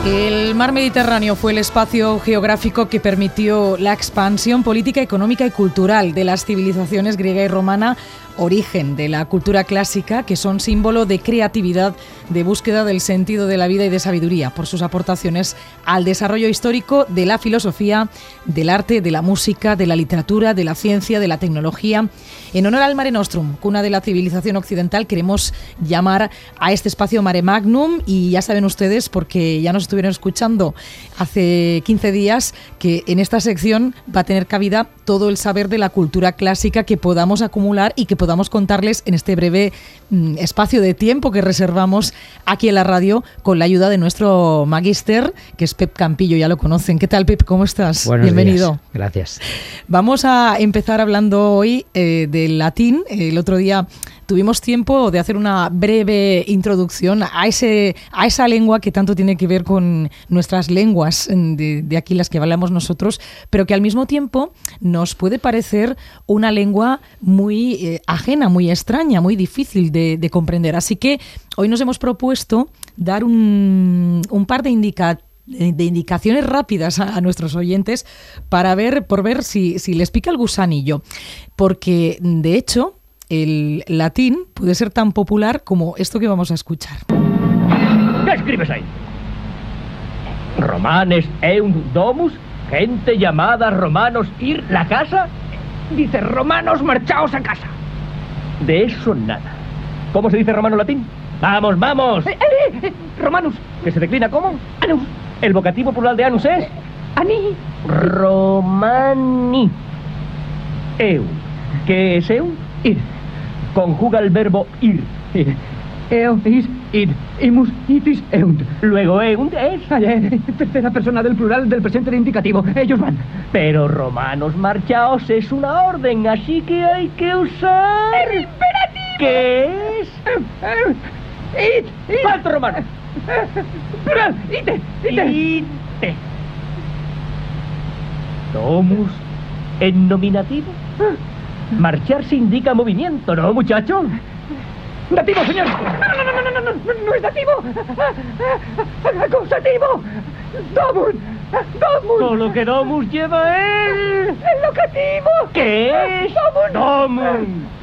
El mar Mediterráneo fue el espacio geográfico que permitió la expansión política, económica y cultural de las civilizaciones griega y romana, origen de la cultura clásica, que son símbolo de creatividad, de búsqueda del sentido de la vida y de sabiduría, por sus aportaciones al desarrollo histórico de la filosofía, del arte, de la música, de la literatura, de la ciencia, de la tecnología. En honor al Mare Nostrum, cuna de la civilización occidental, queremos llamar a este espacio Mare Magnum, y ya saben ustedes, porque ya nos estuvieron escuchando hace 15 días, que en esta sección va a tener cabida todo el saber de la cultura clásica que podamos acumular y que podamos contarles en este breve espacio de tiempo que reservamos aquí en la radio, con la ayuda de nuestro magíster, que es Pep Campillo, ya lo conocen. ¿Qué tal, Pep? ¿Cómo estás? Buenos Bienvenido. días. Gracias. Vamos a empezar hablando hoy del latín. El otro día tuvimos tiempo de hacer una breve introducción a esa lengua que tanto tiene que ver con nuestras lenguas de aquí, las que hablamos nosotros, pero que al mismo tiempo nos puede parecer una lengua muy ajena, muy extraña, muy difícil de comprender. Así que hoy nos hemos propuesto dar un par de indicaciones rápidas a nuestros oyentes por ver si les pica el gusanillo, porque de hecho el latín puede ser tan popular como esto que vamos a escuchar. ¿Qué escribes ahí? Romanes eunt domus, gente llamada romanos ir la casa. Dice romanos marchaos a casa. De eso nada. ¿Cómo se dice romano latín? ¡Vamos, vamos! Romanus. ¿Que se declina cómo? Anus. ¿El vocativo plural de anus es? Ani. Romani. Eu. ¿Qué es eu? Ir. Conjuga el verbo ir. Eu, is, id, imus, itis, eunt. Luego eunt es tercera persona del plural del presente de indicativo. Ellos van. Pero romanos marchaos es una orden, así que hay que usar el imperativo. ¿Qué es? Id. Falso romano. Plural, ite. Ite. Domus en nominativo. Marcharse indica movimiento, ¿no, muchacho? ¡Dativo, señor! No es dativo. Acusativo. Domus. Solo que domus lleva el locativo. ¿Qué es? Domus.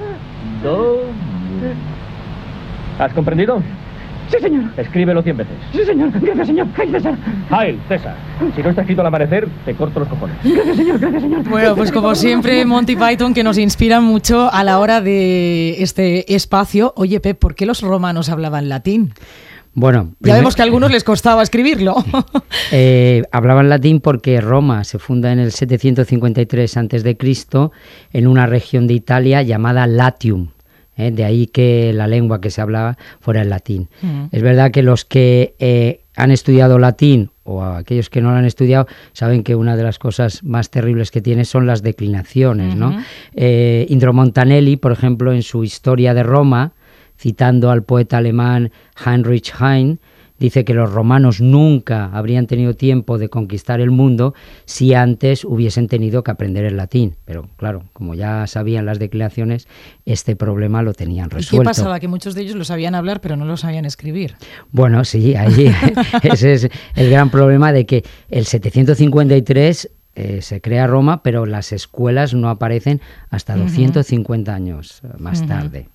¿Has comprendido? Sí, señor. Escríbelo 100 veces. Sí, señor. Gracias, señor. ¡Ay, César! ¡Ay, César! Si no está escrito al amanecer, te corto los cojones. Gracias, señor. Gracias, señor. Bueno, pues como siempre, Monty Python, que nos inspira mucho a la hora de este espacio. Oye, Pep, ¿por qué los romanos hablaban latín? Bueno, ya vemos que a algunos les costaba escribirlo. Hablaban latín porque Roma se funda en el 753 a.C. en una región de Italia llamada Latium. De ahí que la lengua que se hablaba fuera el latín. Es verdad que los que han estudiado latín o aquellos que no lo han estudiado saben que una de las cosas más terribles que tiene son las declinaciones, ¿no? Indro Montanelli, por ejemplo, en su Historia de Roma, citando al poeta alemán Heinrich Heine, dice que los romanos nunca habrían tenido tiempo de conquistar el mundo si antes hubiesen tenido que aprender el latín. Pero claro, como ya sabían las declinaciones, este problema lo tenían resuelto. ¿Y qué pasaba? Que muchos de ellos lo sabían hablar, pero no lo sabían escribir. Bueno, sí, ahí ese es el gran problema de que el 753 se crea Roma, pero las escuelas no aparecen hasta 250 años más tarde.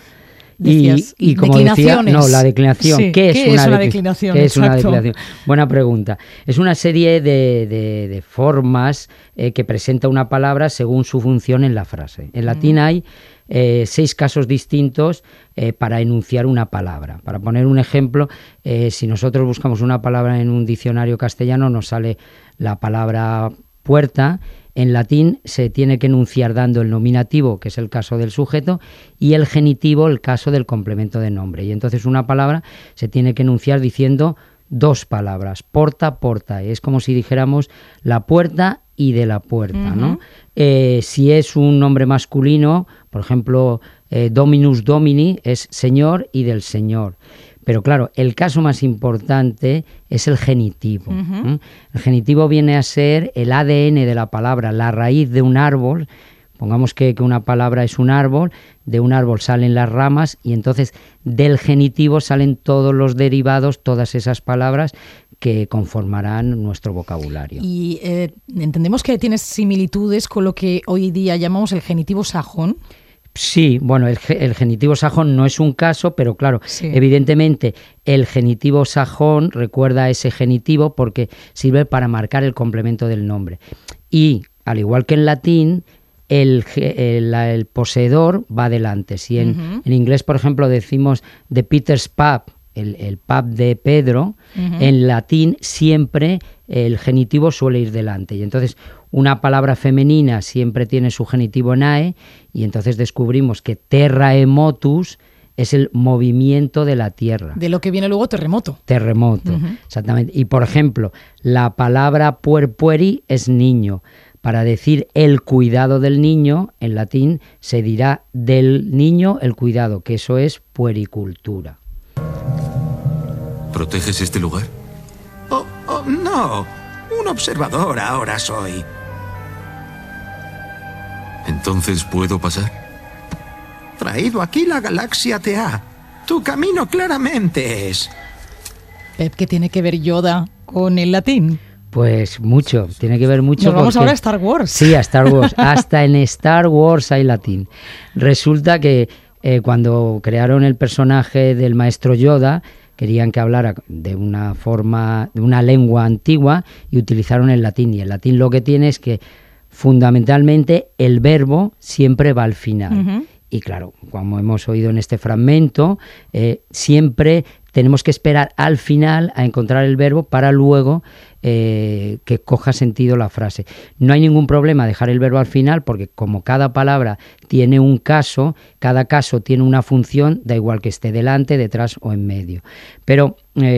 Y como decía, la declinación. Sí. ¿Qué es una declinación? ¿Qué es una declinación? Buena pregunta. Es una serie de formas que presenta una palabra según su función en la frase. En latín hay 6 casos distintos para enunciar una palabra. Para poner un ejemplo, si nosotros buscamos una palabra en un diccionario castellano, nos sale la palabra puerta. En latín se tiene que enunciar dando el nominativo, que es el caso del sujeto, y el genitivo, el caso del complemento de nombre. Y entonces una palabra se tiene que enunciar diciendo 2 palabras, porta, porta. Es como si dijéramos la puerta y de la puerta, ¿no? Si es un nombre masculino, por ejemplo, Dominus Domini, es señor y del señor. Pero claro, el caso más importante es el genitivo. El genitivo viene a ser el ADN de la palabra, la raíz de un árbol Pongamos que una palabra es un árbol, de un árbol salen las ramas y entonces del genitivo salen todos los derivados, todas esas palabras que conformarán nuestro vocabulario. Y entendemos que tienes similitudes con lo que hoy día llamamos el genitivo sajón. Sí, bueno, el genitivo sajón no es un caso, pero claro, sí. Evidentemente el genitivo sajón recuerda a ese genitivo porque sirve para marcar el complemento del nombre. Y, al igual que en latín, el poseedor va adelante. Si en inglés, por ejemplo, decimos the Peter's pub, el pub de Pedro, en latín siempre el genitivo suele ir delante. Y entonces una palabra femenina siempre tiene su genitivo en ae, y entonces descubrimos que terrae motus es el movimiento de la tierra. De lo que viene luego terremoto. Terremoto, exactamente. Y por ejemplo, la palabra puerpueri es niño. Para decir el cuidado del niño, en latín se dirá del niño el cuidado, que eso es puericultura. ¿Proteges este lugar? Oh, no. Un observador ahora soy. ¿Entonces puedo pasar? Traído aquí la galaxia te ha. Tu camino claramente es. Pep, ¿qué tiene que ver Yoda con el latín? Pues mucho, tiene que ver mucho. Nos vamos ahora a Star Wars. Sí, a Star Wars. Hasta en Star Wars hay latín. Resulta que cuando crearon el personaje del maestro Yoda, querían que hablara de una forma, de una lengua antigua, y utilizaron el latín. Y el latín lo que tiene es que fundamentalmente el verbo siempre va al final. Y claro, como hemos oído en este fragmento, siempre tenemos que esperar al final a encontrar el verbo para luego que coja sentido la frase. No hay ningún problema dejar el verbo al final, porque como cada palabra tiene un caso, cada caso tiene una función, da igual que esté delante, detrás o en medio. Pero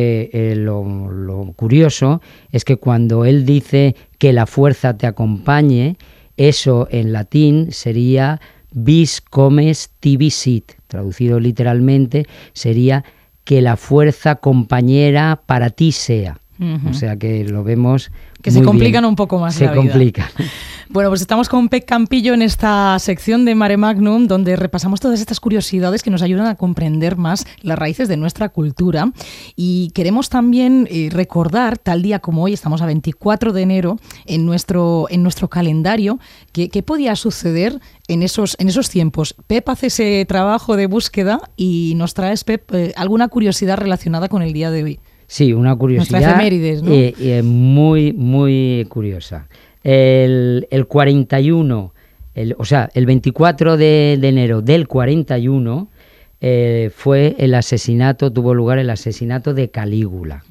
lo curioso es que cuando él dice que la fuerza te acompañe, eso en latín sería vis comes tibi sit, traducido literalmente sería que la fuerza compañera para ti sea. O sea que lo vemos que se complican un poco más la vida. Se complican. Bueno, pues estamos con Pep Campillo en esta sección de Mare Magnum, donde repasamos todas estas curiosidades que nos ayudan a comprender más las raíces de nuestra cultura. Y queremos también recordar, tal día como hoy, estamos a 24 de enero, en nuestro calendario, qué podía suceder en esos tiempos. Pep hace ese trabajo de búsqueda y nos traes, Pep, alguna curiosidad relacionada con el día de hoy. Sí, una curiosidad. Nuestra efemérides, ¿no? Muy, muy curiosa. El 41, el 24 de enero del 41 tuvo lugar el asesinato de Calígula.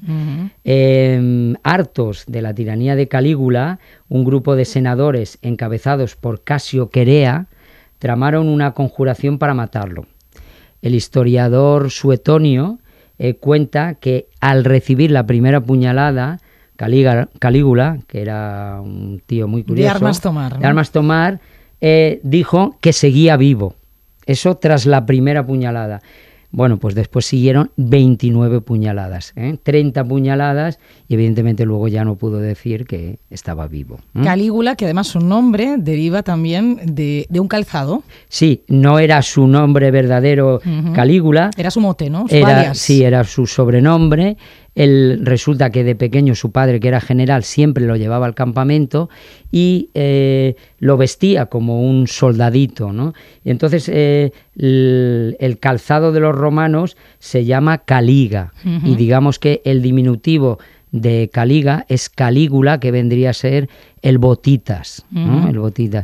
Hartos de la tiranía de Calígula, un grupo de senadores encabezados por Casio Querea tramaron una conjuración para matarlo. El historiador Suetonio cuenta que al recibir la primera puñalada, Calígula, que era un tío muy curioso, de armas tomar, ¿no? De armas tomar, dijo que seguía vivo. Eso tras la primera puñalada. Bueno, pues después siguieron 29 puñaladas, 30 puñaladas, y evidentemente luego ya no pudo decir que estaba vivo. Calígula, que además su nombre deriva también de un calzado. Sí, no era su nombre verdadero, Calígula. Era su mote, ¿no? Sí, era su sobrenombre. Resulta que de pequeño su padre, que era general, siempre lo llevaba al campamento y lo vestía como un soldadito, ¿no? Y entonces el calzado de los romanos se llama caliga, y digamos que el diminutivo de caliga es Calígula, que vendría a ser el botitas, ¿no? El botitas.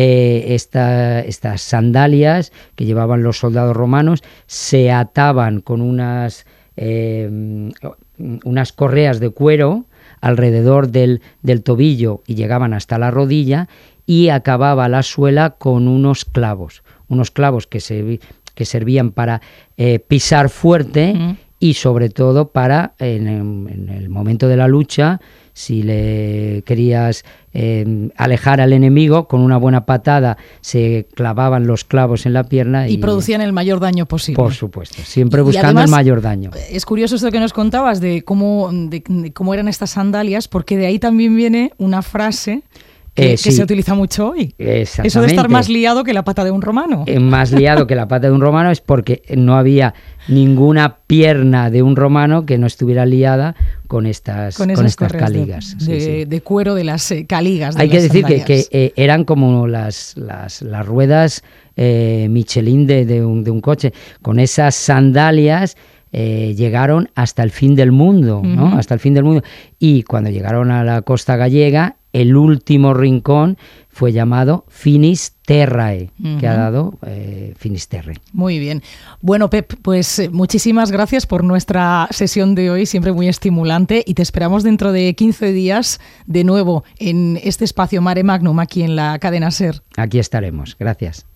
Estas sandalias que llevaban los soldados romanos se ataban con unas correas de cuero alrededor del tobillo y llegaban hasta la rodilla, y acababa la suela con unos clavos que servían para pisar fuerte y sobre todo para en el momento de la lucha, si le querías alejar al enemigo, con una buena patada se clavaban los clavos en la pierna y producían el mayor daño posible. Por supuesto, siempre buscando además, el mayor daño. Es curioso esto que nos contabas de cómo eran estas sandalias, porque de ahí también viene una frase Que sí. se utiliza mucho hoy. Exactamente. Eso de estar más liado que la pata de un romano. Más liado que la pata de un romano es porque no había ninguna pierna de un romano que no estuviera liada con estas caligas. De cuero de las caligas. Hay que decir que eran como las ruedas Michelin de un coche. Con esas sandalias llegaron hasta el fin del mundo, ¿no? Hasta el fin del mundo. Y cuando llegaron a la costa gallega, el último rincón fue llamado Finisterrae, que ha dado Finisterre. Muy bien. Bueno, Pep, pues muchísimas gracias por nuestra sesión de hoy, siempre muy estimulante, y te esperamos dentro de 15 días de nuevo en este espacio Mare Magnum aquí en la cadena SER. Aquí estaremos. Gracias.